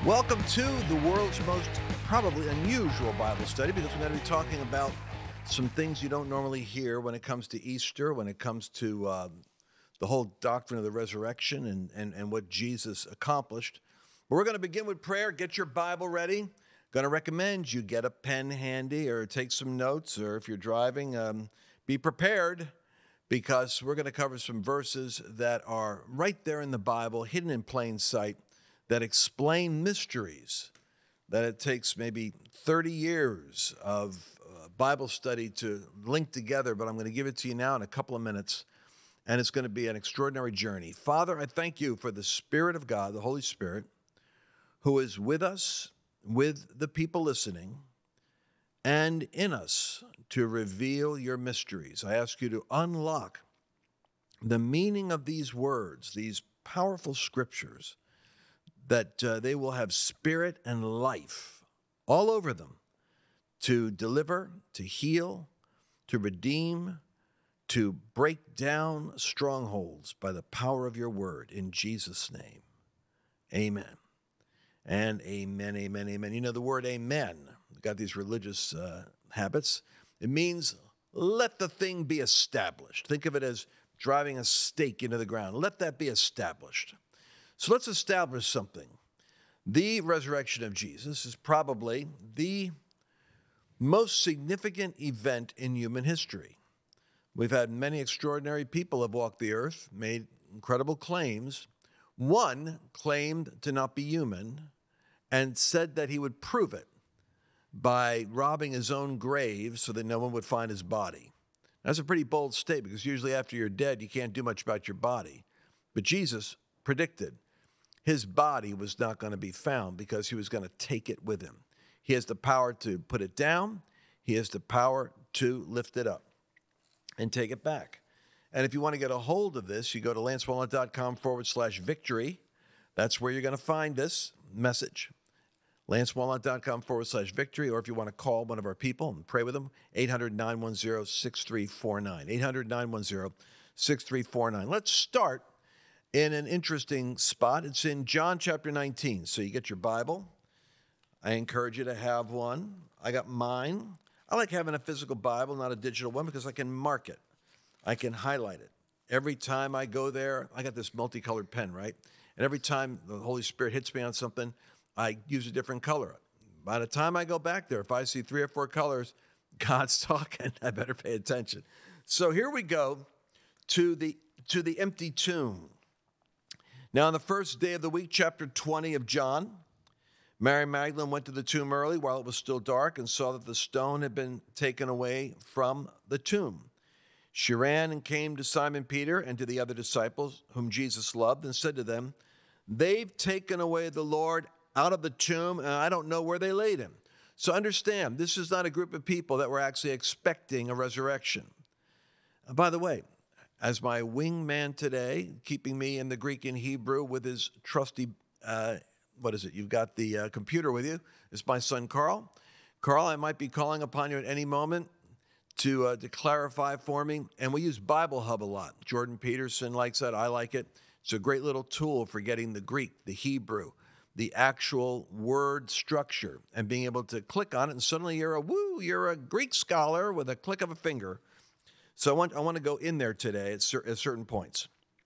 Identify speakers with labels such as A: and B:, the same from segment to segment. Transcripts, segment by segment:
A: Welcome to the world's most probably unusual Bible study, because we're going to be talking about some things you don't normally hear when it comes to Easter, when it comes to the whole doctrine of the resurrection and what Jesus accomplished. But we're going to begin with prayer. Get your Bible ready. Going to recommend you get a pen handy or take some notes, or if you're driving, be prepared, because we're going to cover some verses that are right there in the Bible, hidden in plain sight, that explain mysteries that it takes maybe 30 years of Bible study to link together, but I'm going to give it to you now in a couple of minutes, and it's going to be an extraordinary journey. Father, I thank you for the Spirit of God, the Holy Spirit, who is with us, with the people listening, and in us to reveal your mysteries. I ask you to unlock the meaning of these words, these powerful scriptures, that they will have spirit and life all over them to deliver, to heal, to redeem, to break down strongholds by the power of your word. In Jesus' name, amen. And amen, amen, amen. You know the word amen, we've got these religious habits. It means let the thing be established. Think of it as driving a stake into the ground. Let that be established. So let's establish something. The resurrection of Jesus is probably the most significant event in human history. We've had many extraordinary people have walked the earth, made incredible claims. One claimed to not be human and said that he would prove it by robbing his own grave so that no one would find his body. That's a pretty bold statement, because usually after you're dead, you can't do much about your body. But Jesus predicted his body was not going to be found because he was going to take it with him. He has the power to put it down. He has the power to lift it up and take it back. And if you want to get a hold of this, you go to lancewalnut.com/victory. That's where you're going to find this message. lancewalnut.com/victory. Or if you want to call one of our people and pray with them, 800-910-6349. 800-910-6349. Let's start in an interesting spot. It's in John chapter 19. So you get your Bible. I encourage you to have one. I got mine. I like having a physical Bible, not a digital one, because I can mark it. I can highlight it. Every time I go there, I got this multicolored pen, right? And every time the Holy Spirit hits me on something, I use a different color. By the time I go back there, if I see 3 or 4 colors, God's talking. I better pay attention. So here we go to the empty tomb. Now, on the first day of the week, chapter 20 of John, Mary Magdalene went to the tomb early while it was still dark and saw that the stone had been taken away from the tomb. She ran and came to Simon Peter and to the other disciples whom Jesus loved and said to them, "They've taken away the Lord out of the tomb, and I don't know where they laid him." So understand, this is not a group of people that were actually expecting a resurrection. By the way, as my wingman today, keeping me in the Greek and Hebrew with his trusty, you've got the computer with you, is my son Carl. Carl, I might be calling upon you at any moment to clarify for me. And we use Bible Hub a lot. Jordan Peterson likes that. I like it. It's a great little tool for getting the Greek, the Hebrew, the actual word structure, and being able to click on it, and suddenly you're a Greek scholar with a click of a finger. So I want to go in there today at certain points.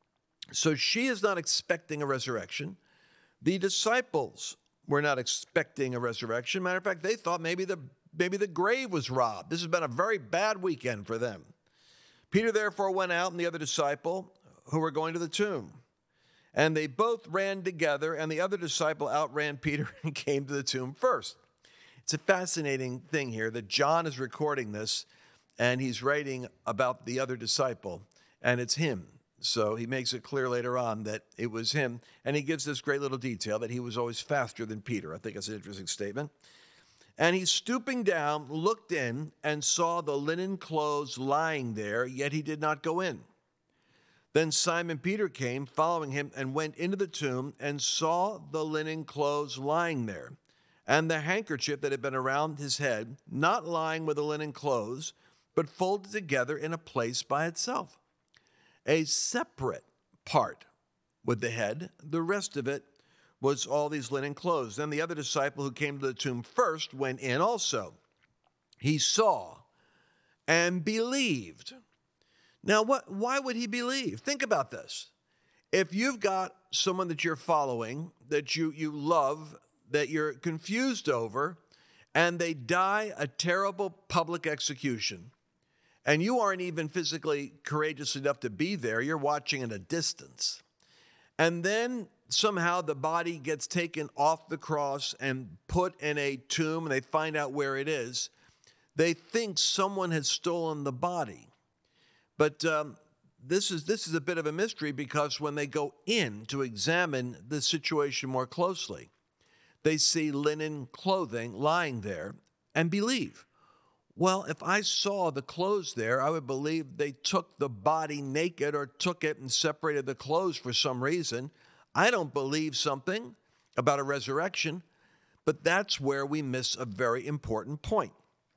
A: So she is not expecting a resurrection. The disciples were not expecting a resurrection. Matter of fact, they thought maybe the grave was robbed. This has been a very bad weekend for them. Peter therefore went out, and the other disciple who were going to the tomb. And they both ran together, and the other disciple outran Peter and came to the tomb first. It's a fascinating thing here that John is recording this, and he's writing about the other disciple, and it's him. So he makes it clear later on that it was him, and he gives this great little detail that he was always faster than Peter. I think that's an interesting statement. And he, stooping down, looked in and saw the linen clothes lying there, yet he did not go in. Then Simon Peter came, following him, and went into the tomb and saw the linen clothes lying there, and the handkerchief that had been around his head, not lying with the linen clothes, but folded together in a place by itself. A separate part with the head, the rest of it was all these linen clothes. Then the other disciple who came to the tomb first went in also. He saw and believed. Now, why would he believe? Think about this. If you've got someone that you're following, that you love, that you're confused over, and they die a terrible public execution, and you aren't even physically courageous enough to be there, you're watching at a distance, and then somehow the body gets taken off the cross and put in a tomb, and they find out where it is, they think someone has stolen the body. But this is a bit of a mystery, because when they go in to examine the situation more closely, they see linen clothing lying there and believe. Well, if I saw the clothes there, I would believe they took the body naked or took it and separated the clothes for some reason. I don't believe something about a resurrection, but that's where we miss a very important point.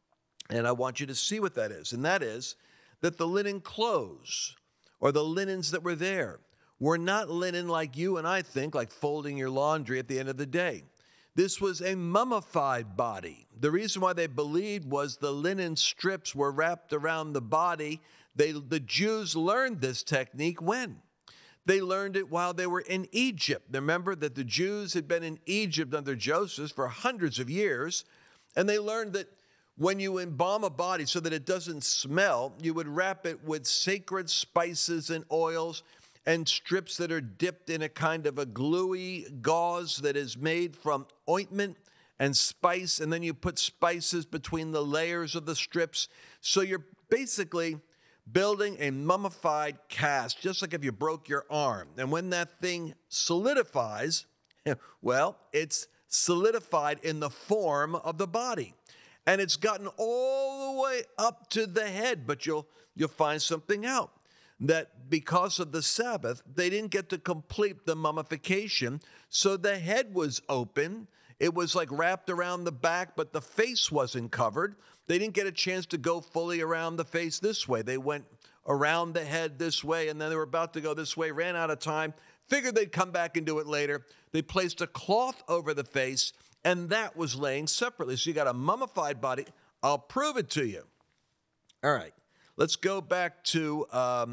A: And I want you to see what that is. And that is that the linen clothes, or the linens that were there, were not linen like you and I think, like folding your laundry at the end of the day. This was a mummified body. The reason why they believed was the linen strips were wrapped around the body. The Jews learned this technique when? They learned it while they were in Egypt. Remember that the Jews had been in Egypt under Joseph for hundreds of years, and they learned that when you embalm a body so that it doesn't smell, you would wrap it with sacred spices and oils and strips that are dipped in a kind of a gluey gauze that is made from ointment and spice, and then you put spices between the layers of the strips. So you're basically building a mummified cast, just like if you broke your arm. And when that thing solidifies, well, it's solidified in the form of the body. And it's gotten all the way up to the head, but you'll find something out. That because of the Sabbath, they didn't get to complete the mummification, so the head was open. It was like wrapped around the back, but the face wasn't covered. They didn't get a chance to go fully around the face this way. They went around the head this way, and then they were about to go this way, ran out of time, figured they'd come back and do it later. They placed a cloth over the face, and that was laying separately. So you got a mummified body. I'll prove it to you. All right. Let's go back to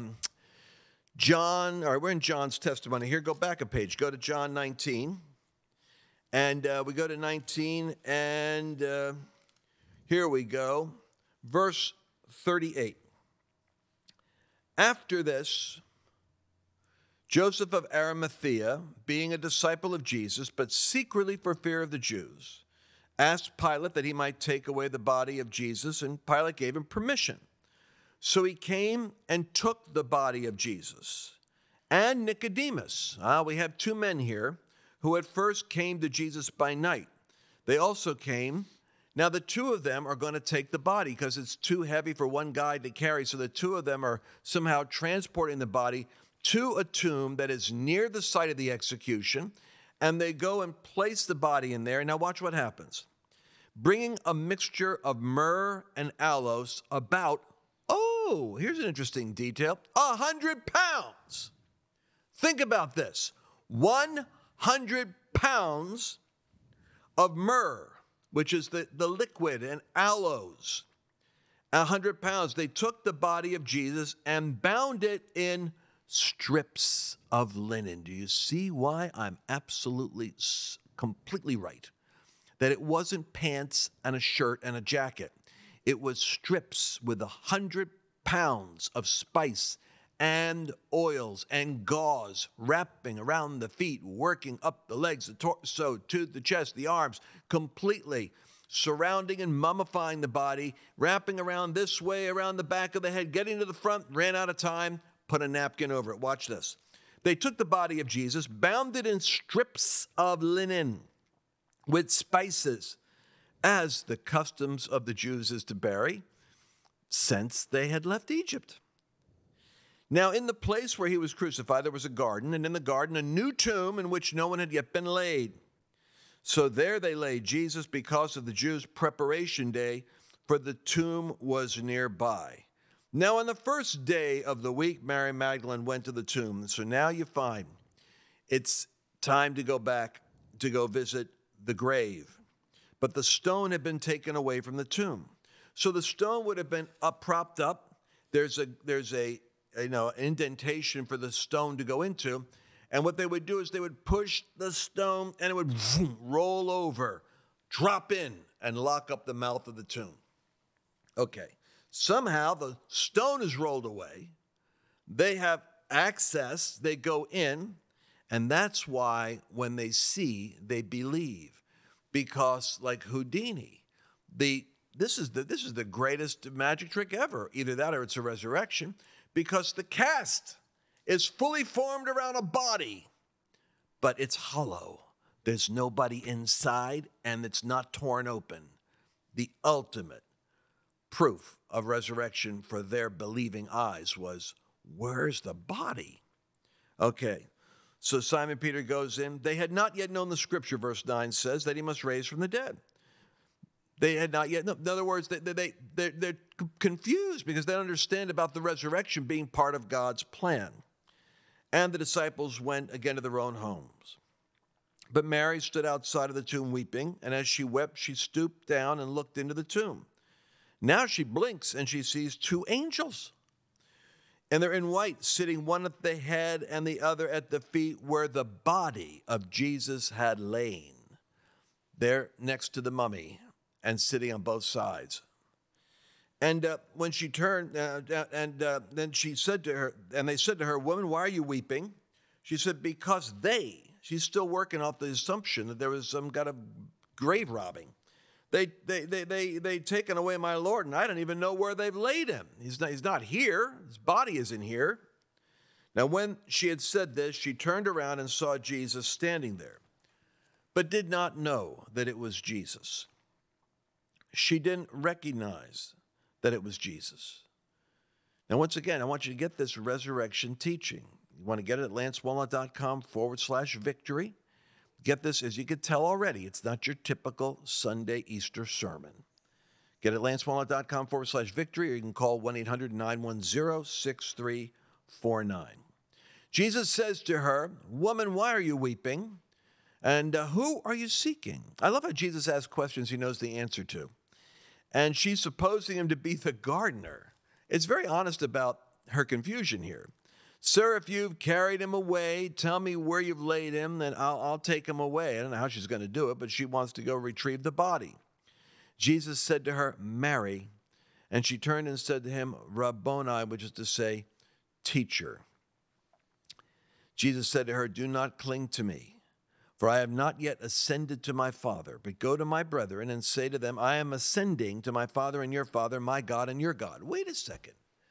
A: John. All right, we're in John's testimony here. Go back a page. Go to John 19. And we go to 19, and here we go. Verse 38. After this, Joseph of Arimathea, being a disciple of Jesus, but secretly for fear of the Jews, asked Pilate that he might take away the body of Jesus, and Pilate gave him permission. So he came and took the body of Jesus. And Nicodemus, we have two men here who at first came to Jesus by night. They also came. Now the two of them are going to take the body because it's too heavy for one guy to carry. So the two of them are somehow transporting the body to a tomb that is near the site of the execution. And they go and place the body in there. Now watch what happens. Bringing a mixture of myrrh and aloes, about, here's an interesting detail, 100 pounds. Think about this. 100 pounds of myrrh, which is the liquid, and aloes. 100 pounds. They took the body of Jesus and bound it in strips of linen. Do you see why I'm absolutely, completely right? That it wasn't pants and a shirt and a jacket. It was strips with 100 pounds of spice and oils and gauze wrapping around the feet, working up the legs, the torso, to the chest, the arms, completely surrounding and mummifying the body, wrapping around this way, around the back of the head, getting to the front, ran out of time, put a napkin over it. Watch this. They took the body of Jesus, bound it in strips of linen with spices, as the customs of the Jews is to bury, since they had left Egypt. Now, in the place where he was crucified, there was a garden, and in the garden a new tomb in which no one had yet been laid. So there they laid Jesus because of the Jews' preparation day, for the tomb was nearby. Now, on the first day of the week, Mary Magdalene went to the tomb. So now you find it's time to go back to go visit the grave, but the stone had been taken away from the tomb. So the stone would have been propped up. There's a indentation for the stone to go into. And what they would do is they would push the stone and it would roll over, drop in, and lock up the mouth of the tomb. Okay, somehow the stone is rolled away. They have access, they go in, and that's why when they see, they believe. Because like Houdini, this is the greatest magic trick ever. Either that or it's a resurrection, because the cast is fully formed around a body, but it's hollow. There's nobody inside, and it's not torn open. The ultimate proof of resurrection for their believing eyes was, where's the body? Okay, so Simon Peter goes in. They had not yet known the scripture, verse 9 says, that he must raise from the dead. They had not yet known. In other words, they're confused because they don't understand about the resurrection being part of God's plan. And the disciples went again to their own homes. But Mary stood outside of the tomb weeping, and as she wept, she stooped down and looked into the tomb. Now she blinks, and she sees two angels. And they're in white, sitting one at the head and the other at the feet where the body of Jesus had lain. They're next to the mummy and sitting on both sides. And when she turned, then she said to her, and they said to her, "Woman, why are you weeping?" She said, "Because she's still working off the assumption that there was some kind of grave robbing. They taken away my Lord, and I don't even know where they've laid him. He's not here. His body isn't here." Now, when she had said this, she turned around and saw Jesus standing there, but did not know that it was Jesus. She didn't recognize that it was Jesus. Now, once again, I want you to get this resurrection teaching. You want to get it at lancewalnut.com/victory. Get this, as you can tell already, it's not your typical Sunday Easter sermon. Get it at lancewalnut.com/victory, or you can call 1-800-910-6349. Jesus says to her, "Woman, why are you weeping? And who are you seeking?" I love how Jesus asks questions he knows the answer to. And she's supposing him to be the gardener. It's very honest about her confusion here. "Sir, if you've carried him away, tell me where you've laid him, then I'll take him away." I don't know how she's going to do it, but she wants to go retrieve the body. Jesus said to her, "Mary." And she turned and said to him, "Rabboni," which is to say, teacher. Jesus said to her, "Do not cling to me, for I have not yet ascended to my Father, but go to my brethren and say to them, I am ascending to my Father and your Father, my God and your God." Wait a second.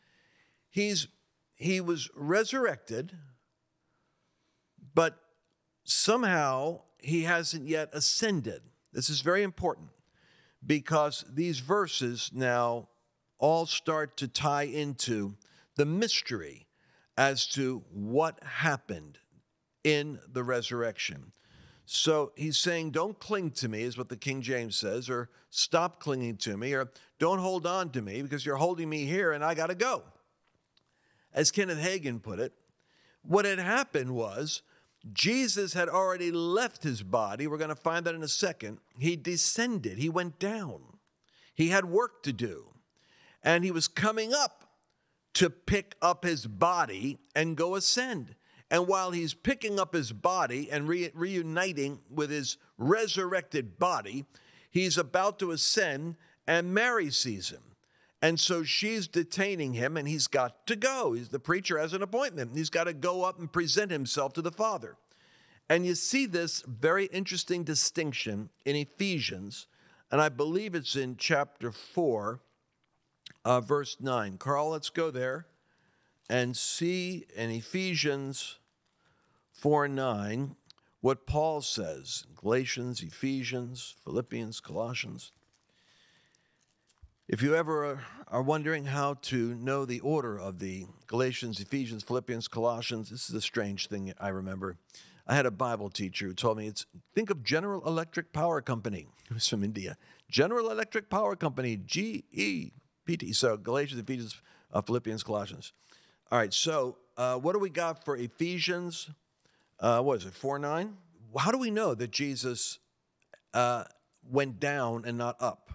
A: He was resurrected, but somehow he hasn't yet ascended. This is very important because these verses now all start to tie into the mystery as to what happened in the resurrection. So he's saying, don't cling to me, is what the King James says, or stop clinging to me, or don't hold on to me because you're holding me here and I got to go. As Kenneth Hagin put it, what had happened was Jesus had already left his body. We're going to find that in a second. He descended. He went down. He had work to do. And he was coming up to pick up his body and go ascend. And while he's picking up his body and reuniting with his resurrected body, he's about to ascend, and Mary sees him. And so she's detaining him, and he's got to go. The preacher has an appointment. He's got to go up and present himself to the Father. And you see this very interesting distinction in Ephesians, and I believe it's in chapter 4, verse 9. Carl, let's go there and see in Ephesians 4:9 what Paul says. Galatians, Ephesians, Philippians, Colossians. If you ever are wondering how to know the order of the Galatians, Ephesians, Philippians, Colossians, this is a strange thing I remember. I had a Bible teacher who told me, think of General Electric Power Company. He was from India. General Electric Power Company, GEPT. So Galatians, Ephesians, Philippians, Colossians. All right, so what do we got for Ephesians? What is it, 4:9? how do we know that Jesus went down and not up?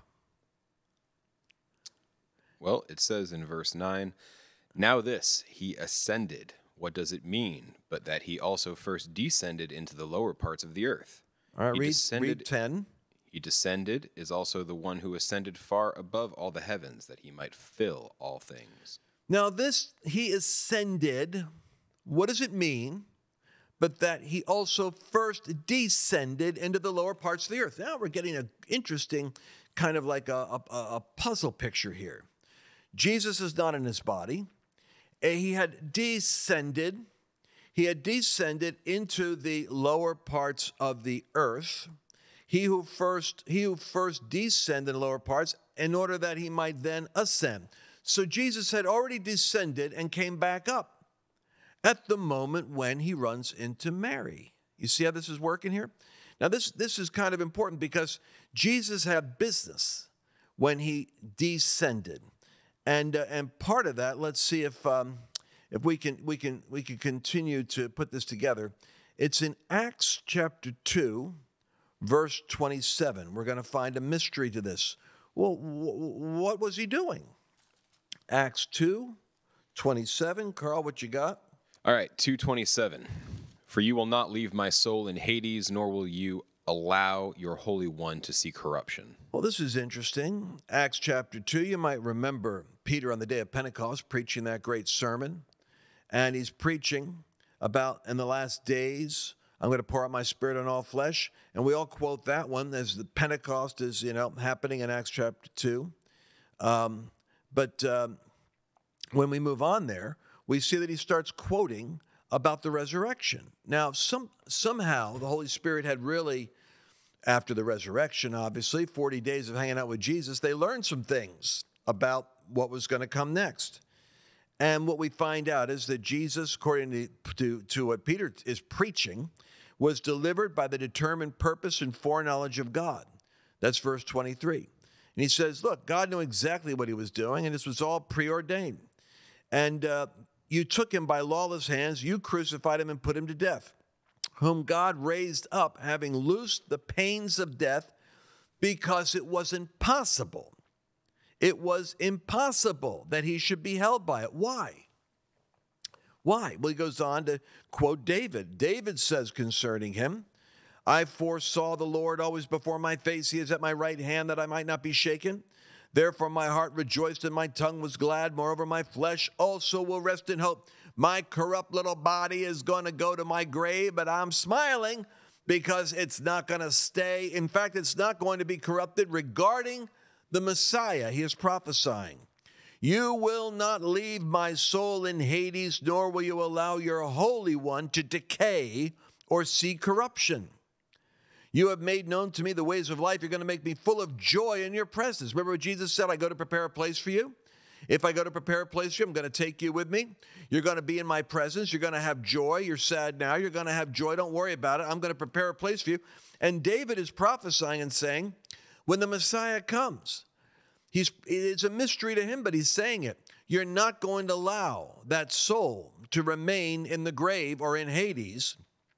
B: Well, it says in verse 9, now this, he ascended. What does it mean? But that he also first descended into the lower parts of the earth.
A: All right,
B: He
A: read 10.
B: He descended is also the one who ascended far above all the heavens, that he might fill all things.
A: Now this, he ascended, what does it mean? But that he also first descended into the lower parts of the earth. Now we're getting an interesting kind of like a puzzle picture here. Jesus is not in his body. He had descended into the lower parts of the earth. He who first descended in the lower parts in order that he might then ascend. So Jesus had already descended and came back up at the moment when he runs into Mary. You see how this is working here? Now this is kind of important because Jesus had business when he descended. And part of that, let's see if we can continue to put this together. It's in Acts chapter 2, verse 27. We're going to find a mystery to this. Well, what was he doing? Acts 2, 27. Carl, what you got?
B: All right, 2:27. For you will not leave my soul in Hades, nor will you allow your Holy One to see corruption.
A: Well, this is interesting. Acts chapter 2, you might remember Peter on the day of Pentecost preaching that great sermon. And he's preaching about in the last days, I'm going to pour out my spirit on all flesh. And we all quote that one as the Pentecost is, happening in Acts chapter 2. But when we move on there, we see that he starts quoting about the resurrection. Now, somehow the Holy Spirit had really, after the resurrection, obviously, 40 days of hanging out with Jesus, they learned some things about what was going to come next. And what we find out is that Jesus, according to what Peter is preaching, was delivered by the determined purpose and foreknowledge of God. That's verse 23. And he says, look, God knew exactly what he was doing, and this was all preordained. And you took him by lawless hands, you crucified him and put him to death, whom God raised up, having loosed the pains of death, because it was impossible. It was impossible that he should be held by it. Why? Why? Well, he goes on to quote David. David says concerning him, I foresaw the Lord always before my face. He is at my right hand that I might not be shaken. Therefore my heart rejoiced and my tongue was glad. Moreover, my flesh also will rest in hope. My corrupt little body is going to go to my grave, but I'm smiling because it's not going to stay. In fact, it's not going to be corrupted. Regarding the Messiah, he is prophesying. You will not leave my soul in Hades, nor will you allow your Holy One to decay or see corruption. You have made known to me the ways of life. You're going to make me full of joy in your presence. Remember what Jesus said, I go to prepare a place for you. If I go to prepare a place for you, I'm going to take you with me. You're going to be in my presence. You're going to have joy. You're sad now. You're going to have joy. Don't worry about it. I'm going to prepare a place for you. And David is prophesying and saying, when the Messiah comes, it's a mystery to him, but he's saying it. You're not going to allow that soul to remain in the grave or in Hades,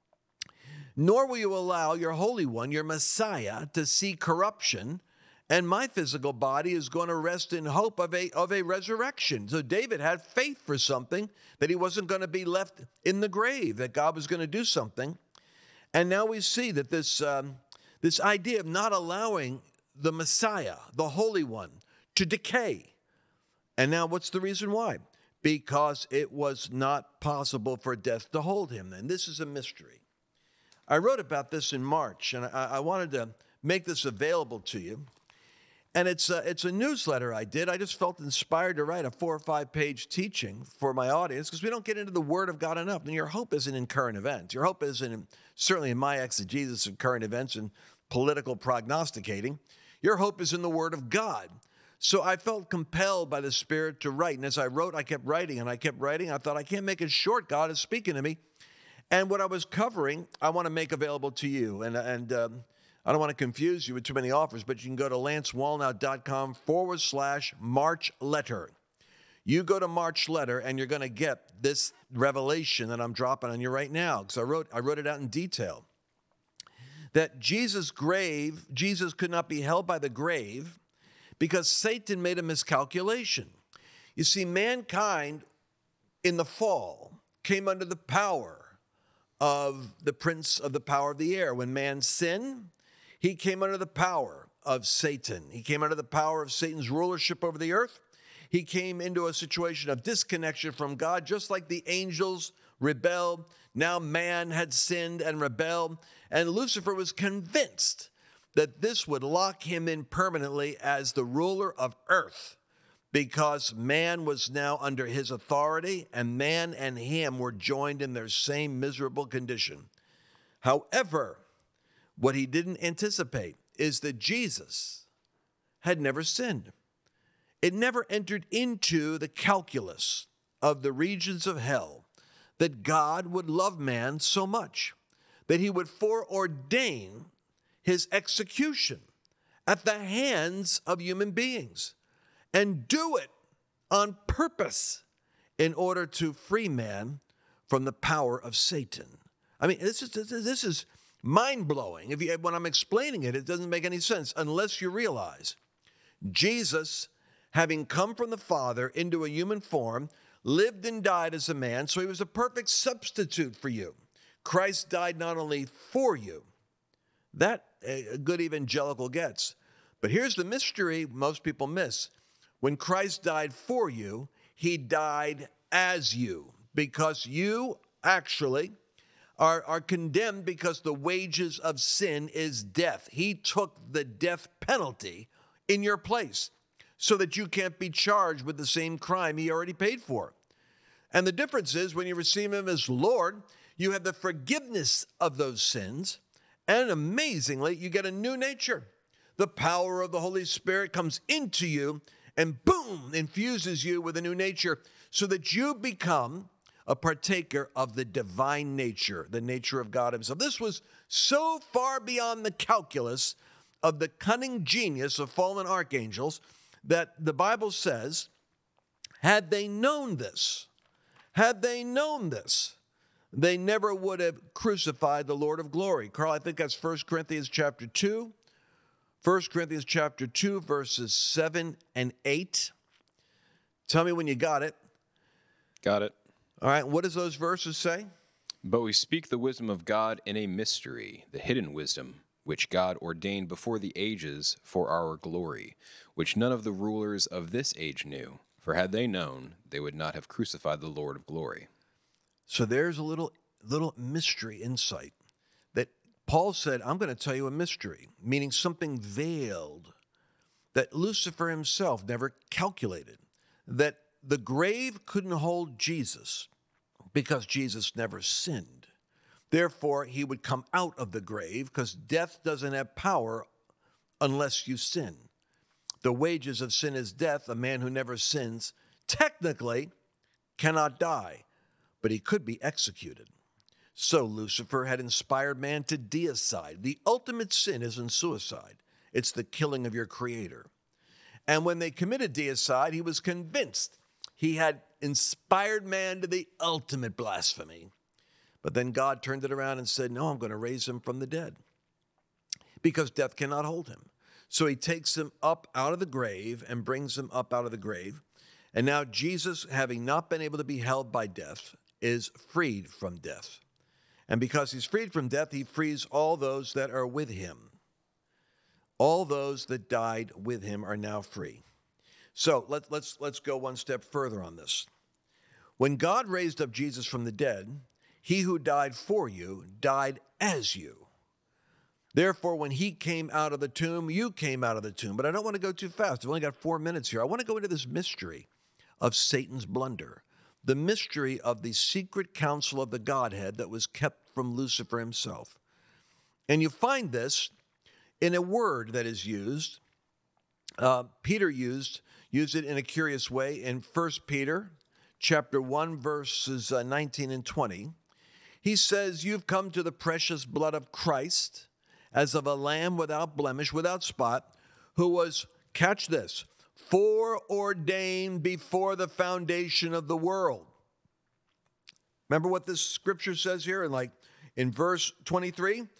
A: nor will you allow your Holy One, your Messiah, to see corruption, and my physical body is going to rest in hope of a resurrection. So David had faith for something, that he wasn't going to be left in the grave, that God was going to do something. And now we see that this idea of not allowing the Messiah, the Holy One, to decay. And now what's the reason why? Because it was not possible for death to hold him. And this is a mystery. I wrote about this in March, and I wanted to make this available to you. And it's a newsletter I did. I just felt inspired to write a 4 or 5 page teaching for my audience because we don't get into the Word of God enough. And your hope isn't in current events. Your hope isn't certainly in my exegesis of current events and political prognosticating. Your hope is in the Word of God. So I felt compelled by the Spirit to write. And as I wrote, I kept writing and I kept writing. I thought, I can't make it short. God is speaking to me. And what I was covering, I want to make available to you. And I don't want to confuse you with too many offers, but you can go to lancewallnow.com/March letter. You go to March letter, and you're going to get this revelation that I'm dropping on you right now, because I wrote it out in detail. that Jesus' grave, Jesus could not be held by the grave because Satan made a miscalculation. You see, mankind in the fall came under the power of the prince of the power of the air. When man sinned, he came under the power of Satan. He came under the power of Satan's rulership over the earth. He came into a situation of disconnection from God, just like the angels rebelled. Now man had sinned and rebelled, and Lucifer was convinced that this would lock him in permanently as the ruler of earth, because man was now under his authority, and man and him were joined in their same miserable condition. However, what he didn't anticipate is that Jesus had never sinned. It never entered into the calculus of the regions of hell that God would love man so much that he would foreordain his execution at the hands of human beings, and do it on purpose in order to free man from the power of Satan. I mean, this is mind-blowing. When I'm explaining it, it doesn't make any sense unless you realize Jesus, having come from the Father into a human form, lived and died as a man, so he was a perfect substitute for you. Christ died not only for you, that a good evangelical gets, but here's the mystery most people miss. When Christ died for you, he died as you, because you actually are condemned because the wages of sin is death. He took the death penalty in your place so that you can't be charged with the same crime he already paid for. And the difference is when you receive him as Lord, you have the forgiveness of those sins, and amazingly, you get a new nature. The power of the Holy Spirit comes into you and boom, infuses you with a new nature so that you become a partaker of the divine nature, the nature of God himself. This was so far beyond the calculus of the cunning genius of fallen archangels that the Bible says, had they known this, they never would have crucified the Lord of glory. Carl, I think that's 1 Corinthians chapter 2. 1 Corinthians chapter 2, verses 7 and 8. Tell me when you got it.
B: Got it.
A: All right, what does those verses say?
B: But we speak the wisdom of God in a mystery, the hidden wisdom, which God ordained before the ages for our glory, which none of the rulers of this age knew. For had they known, they would not have crucified the Lord of glory.
A: So there's a little mystery insight that Paul said, I'm going to tell you a mystery, meaning something veiled that Lucifer himself never calculated, that the grave couldn't hold Jesus because Jesus never sinned. Therefore, he would come out of the grave because death doesn't have power unless you sin. The wages of sin is death. A man who never sins technically cannot die, but he could be executed. So Lucifer had inspired man to deicide. The ultimate sin isn't suicide. It's the killing of your creator. And when they committed deicide, he was convinced he had inspired man to the ultimate blasphemy. But then God turned it around and said, no, I'm going to raise him from the dead because death cannot hold him. So he takes him up out of the grave and brings him up out of the grave. And now Jesus, having not been able to be held by death, is freed from death. And because he's freed from death, he frees all those that are with him. All those that died with him are now free. So let's go one step further on this. When God raised up Jesus from the dead, he who died for you died as you. Therefore, when he came out of the tomb, you came out of the tomb. But I don't want to go too fast. I've only got 4 minutes here. I want to go into this mystery of Satan's blunder, the mystery of the secret counsel of the Godhead that was kept from Lucifer himself. And you find this in a word that is used. Peter used it in a curious way in 1 Peter chapter 1, verses 19 and 20. He says, you've come to the precious blood of Christ as of a lamb without blemish, without spot, who was, catch this, foreordained before the foundation of the world. Remember what this scripture says here in verse 23?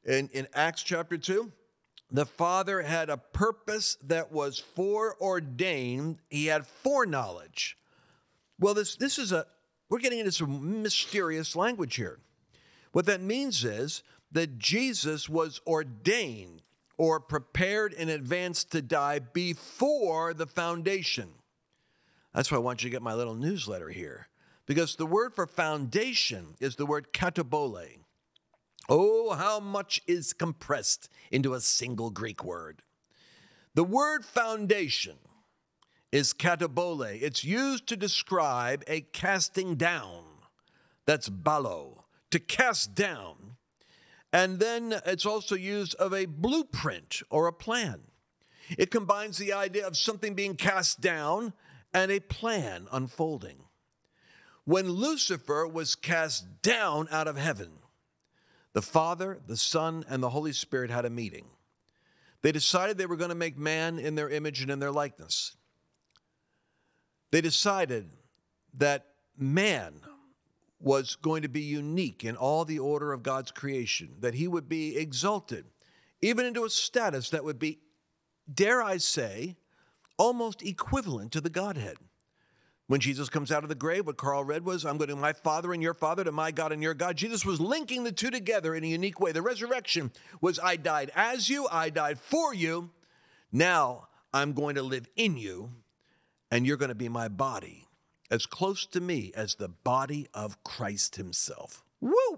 A: In Acts chapter 2, the Father had a purpose that was foreordained. He had foreknowledge. Well, we're getting into some mysterious language here. What that means is that Jesus was ordained or prepared in advance to die before the foundation. That's why I want you to get my little newsletter here, because the word for foundation is the word katabole. Oh, how much is compressed into a single Greek word. The word foundation is katabole. It's used to describe a casting down. That's balo, to cast down. And then it's also used of a blueprint or a plan. It combines the idea of something being cast down and a plan unfolding. When Lucifer was cast down out of heaven, the Father, the Son, and the Holy Spirit had a meeting. They decided they were going to make man in their image and in their likeness. They decided that man was going to be unique in all the order of God's creation, that he would be exalted, even into a status that would be, dare I say, almost equivalent to the Godhead. When Jesus comes out of the grave, what Carl read was, I'm going to my Father and your Father, to my God and your God. Jesus was linking the two together in a unique way. The resurrection was, I died as you, I died for you. Now I'm going to live in you, and you're going to be my body, as close to me as the body of Christ himself. Woo!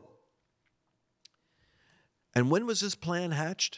A: And when was this plan hatched?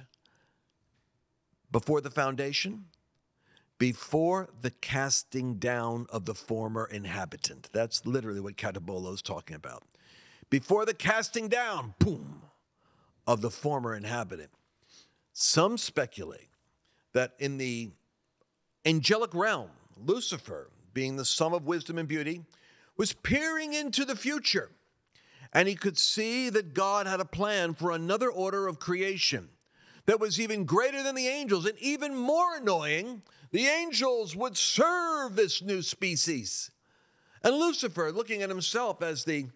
A: Before the foundation? Before the casting down of the former inhabitant. That's literally what Katabolo is talking about. Before the casting down, boom, of the former inhabitant. Some speculate that in the angelic realm, Lucifer, being the sum of wisdom and beauty, was peering into the future. And he could see that God had a plan for another order of creation that was even greater than the angels, and even more annoying. The angels would serve this new species. And Lucifer, looking at himself as the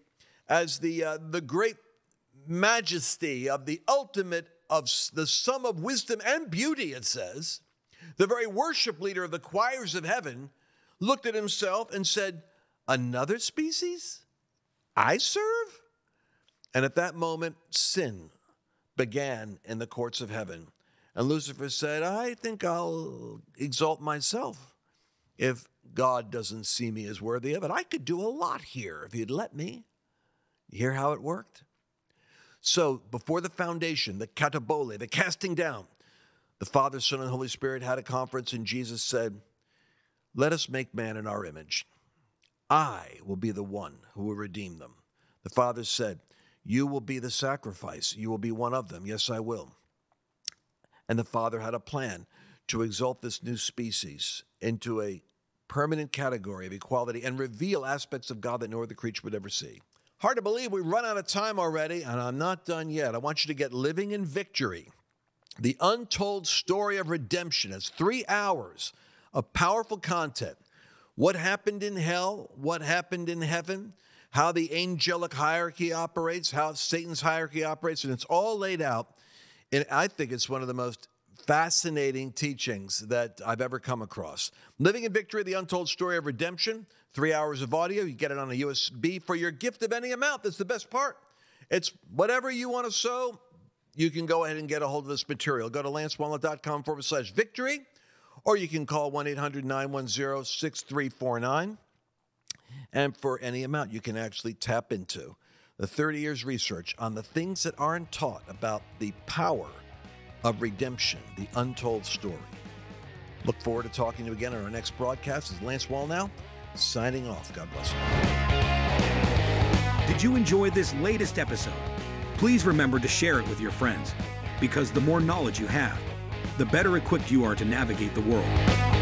A: great majesty of the ultimate of the sum of wisdom and beauty, it says, the very worship leader of the choirs of heaven, looked at himself and said, another species I serve? And at that moment, sin began in the courts of heaven. And Lucifer said, I think I'll exalt myself if God doesn't see me as worthy of it. I could do a lot here if he'd let me. You hear how it worked? So before the foundation, the katabole, the casting down, the Father, Son, and Holy Spirit had a conference, and Jesus said, let us make man in our image. I will be the one who will redeem them. The Father said, you will be the sacrifice. You will be one of them. Yes, I will. And the Father had a plan to exalt this new species into a permanent category of equality and reveal aspects of God that no other creature would ever see. Hard to believe we've run out of time already, and I'm not done yet. I want you to get Living in Victory, the untold story of redemption. It's 3 hours of powerful content. What happened in hell? What happened in heaven? How the angelic hierarchy operates, how Satan's hierarchy operates, and it's all laid out. And I think it's one of the most fascinating teachings that I've ever come across. Living in Victory, the untold story of redemption, 3 hours of audio. You get it on a USB for your gift of any amount. That's the best part. It's whatever you want to sow, you can go ahead and get a hold of this material. Go to lancewallnau.com/victory, or you can call 1-800-910-6349. And for any amount, you can actually tap into the 30 years research on the things that aren't taught about the power of redemption, the untold story. Look forward to talking to you again on our next broadcast. This is Lance Wallnau, signing off. God bless you.
C: Did you enjoy this latest episode? Please remember to share it with your friends, because the more knowledge you have, the better equipped you are to navigate the world.